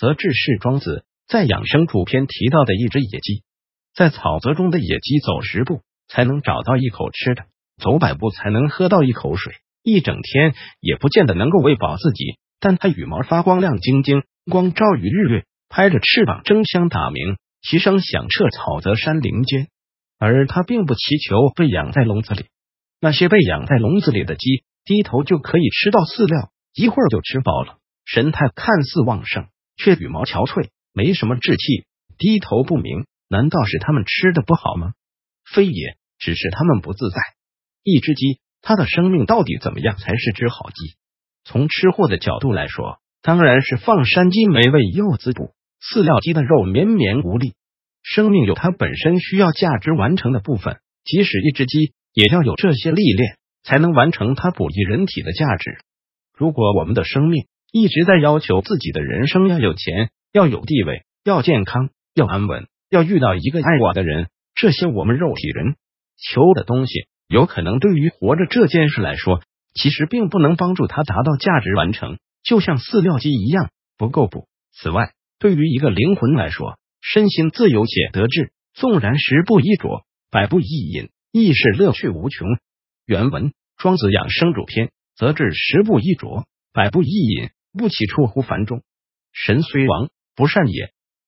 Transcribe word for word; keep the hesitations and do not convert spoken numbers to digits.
则治是庄子在养生主篇提到的一只野鸡。在草泽中的野鸡走十步才能找到一口吃的，走百步才能喝到一口水，一整天也不见得能够喂饱自己，但它羽毛发光亮晶晶，光照与日月，拍着翅膀争相打鸣，其声响彻草泽山林间。而它并不祈求被养在笼子里，那些被养在笼子里的鸡低头就可以吃到饲料，一会儿就吃饱了，神态看似旺盛，却羽毛憔悴，没什么志气，低头不鸣，难道是他们吃的不好吗？非也，只是他们不自在。一只鸡，它的生命到底怎么样才是只好鸡？从吃货的角度来说，当然是放山鸡美味又滋补，饲料鸡的肉绵绵无力。生命有它本身需要价值完成的部分，即使一只鸡也要有这些历练，才能完成它补益人体的价值。如果我们的生命一直在要求自己的人生要有钱，要有地位，要健康，要安稳，要遇到一个爱我的人，这些我们肉体人求的东西，有可能对于活着这件事来说，其实并不能帮助它达到价值完成，就像饲料鸡一样，不够补。此外，对于一个灵魂来说，身心自由且得志，纵然十步一啄，百步一饮，亦是乐趣无穷。原文：庄子养生主篇，则至十步一啄，百步一饮，不其出乎凡中。神虽亡，不善也；